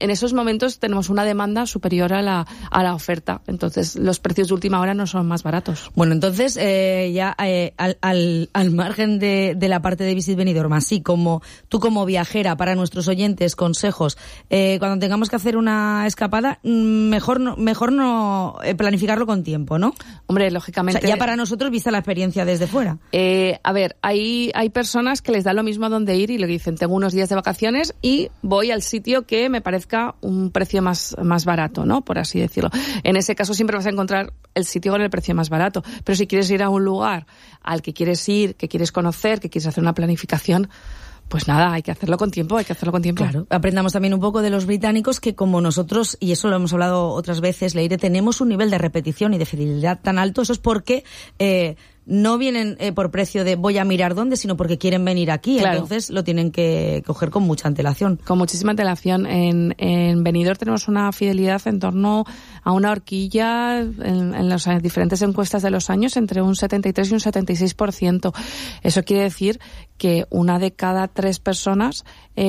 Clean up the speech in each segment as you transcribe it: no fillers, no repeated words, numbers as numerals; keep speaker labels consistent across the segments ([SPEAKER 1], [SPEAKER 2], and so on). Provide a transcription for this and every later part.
[SPEAKER 1] en esos momentos tenemos una demanda superior a la oferta. Entonces, los precios de última hora no son más baratos.
[SPEAKER 2] Bueno, entonces, al margen de la parte de Visit Benidorm, así como tú como viajera, para nuestros oyentes, consejos, cuando tengamos que hacer una escapada, mejor no planificarlo con tiempo, ¿no?
[SPEAKER 1] Hombre, lógicamente...
[SPEAKER 2] O sea, ya para nosotros, vista la experiencia desde fuera.
[SPEAKER 1] A ver, hay personas que les da lo mismo a dónde ir y le dicen, tengo unos días de vacaciones y voy al sitio que me parezca un precio más barato, ¿no? Por así decirlo. En ese caso siempre vas a encontrar el sitio con el precio más barato. Pero si quieres ir a un lugar al que quieres ir, que quieres conocer, que quieres hacer una planificación, pues nada, hay que hacerlo con tiempo.
[SPEAKER 2] Claro, aprendamos también un poco de los británicos, que como nosotros, y eso lo hemos hablado otras veces, Leire, tenemos un nivel de repetición y de fidelidad tan alto. Eso es porque no vienen por precio de voy a mirar dónde, sino porque quieren venir aquí. Claro. Entonces lo tienen que coger con mucha antelación.
[SPEAKER 1] Con muchísima antelación. En Benidorm tenemos una fidelidad en torno a una horquilla en las diferentes encuestas de los años entre un 73 y un 76%. Eso quiere decir que una de cada 4 personas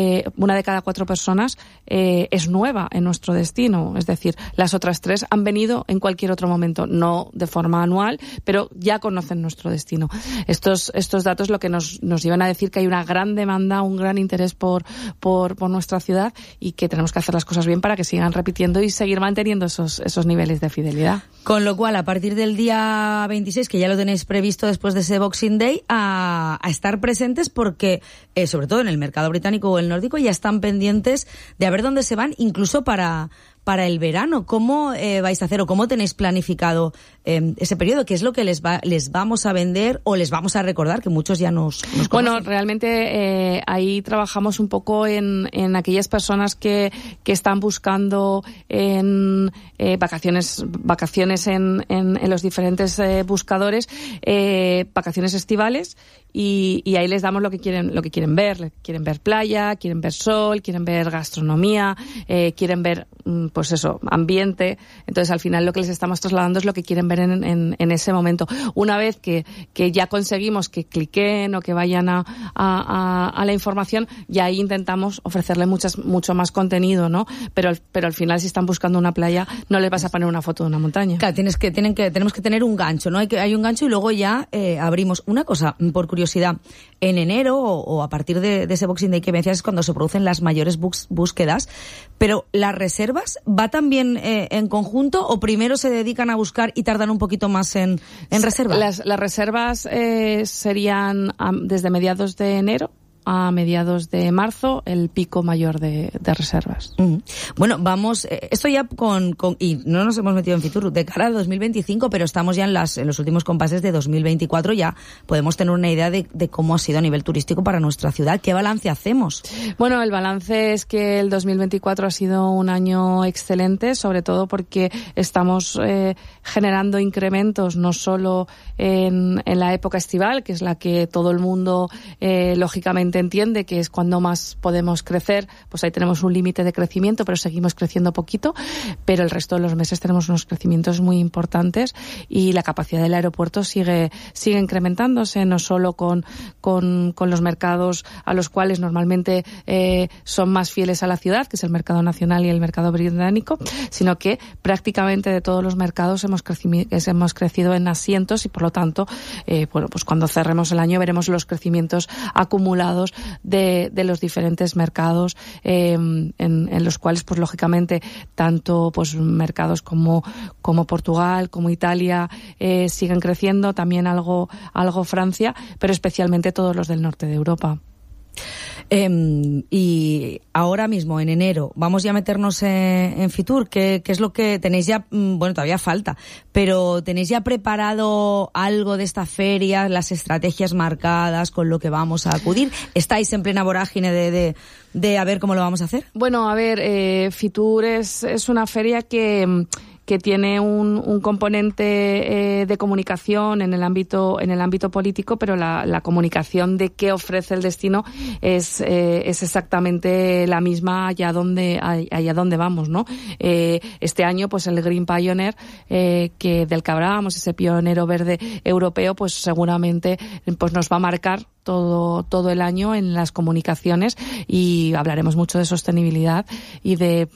[SPEAKER 1] es nueva en nuestro destino. Es decir, las otras 3 han venido en cualquier otro momento, no de forma anual, pero ya conocen nuestro destino. Estos datos lo que nos llevan a decir que hay una gran demanda, un gran interés por nuestra ciudad y que tenemos que hacer las cosas bien para que sigan repitiendo y seguir manteniendo esos niveles de fidelidad.
[SPEAKER 2] Con lo cual, a partir del día 26, que ya lo tenéis previsto después de ese Boxing Day, a estar presentes porque, sobre todo en el mercado británico o el nórdico, ya están pendientes de a ver dónde se van, incluso para el verano. ¿Cómo vais a hacer o cómo tenéis planificado ese periodo? ¿Qué es lo que les vamos a vender o les vamos a recordar, que muchos ya nos conocen?
[SPEAKER 1] Bueno, realmente ahí trabajamos un poco en aquellas personas que están buscando en vacaciones en los diferentes buscadores, vacaciones estivales, y ahí les damos lo que quieren ver. Quieren ver playa, quieren ver sol, quieren ver gastronomía, quieren ver pues eso, ambiente. Entonces, al final lo que les estamos trasladando es lo que quieren ver en ese momento. Una vez que ya conseguimos que cliquen o que vayan a la información, ya ahí intentamos ofrecerle mucho más contenido, ¿no? Pero al final, si están buscando una playa, no les vas a poner una foto de una montaña.
[SPEAKER 2] Claro, tenemos que tener un gancho, ¿no? Hay un gancho y luego ya abrimos. Una cosa, por curiosidad, en enero o a partir de ese Boxing Day que me decías, es cuando se producen las mayores búsquedas, pero las reservas ¿va también en conjunto o primero se dedican a buscar y tardan un poquito más en reservar?
[SPEAKER 1] Las reservas serían desde mediados de enero a mediados de marzo, el pico mayor de reservas.
[SPEAKER 2] Bueno, vamos, esto ya y no nos hemos metido en Fitur de cara al 2025, pero estamos ya en los últimos compases de 2024, ya podemos tener una idea de cómo ha sido a nivel turístico para nuestra ciudad. ¿Qué balance hacemos?
[SPEAKER 1] Bueno, el balance es que el 2024 ha sido un año excelente, sobre todo porque estamos generando incrementos no solo en la época estival, que es la que todo el mundo lógicamente entiende que es cuando más podemos crecer, pues ahí tenemos un límite de crecimiento, pero seguimos creciendo poquito, pero el resto de los meses tenemos unos crecimientos muy importantes y la capacidad del aeropuerto sigue incrementándose, no solo con los mercados a los cuales normalmente son más fieles a la ciudad, que es el mercado nacional y el mercado británico, sino que prácticamente de todos los mercados hemos crecido en asientos y por lo tanto, pues cuando cerremos el año veremos los crecimientos acumulados de los diferentes mercados en los cuales, pues lógicamente, tanto pues mercados como Portugal, como Italia siguen creciendo, también algo Francia, pero especialmente todos los del norte de Europa.
[SPEAKER 2] Y ahora mismo, en enero, vamos ya a meternos en Fitur. ¿Qué es lo que tenéis ya? Bueno, todavía falta, pero ¿tenéis ya preparado algo de esta feria, las estrategias marcadas con lo que vamos a acudir? ¿Estáis en plena vorágine de a ver cómo lo vamos a hacer?
[SPEAKER 1] Bueno, a ver, Fitur es una feria que tiene un componente de comunicación en el ámbito político, pero la comunicación de qué ofrece el destino es exactamente la misma allá donde vamos, ¿no? Este año, pues el Green Pioneer del que hablábamos, ese pionero verde europeo, pues seguramente pues nos va a marcar todo el año en las comunicaciones y hablaremos mucho de sostenibilidad y de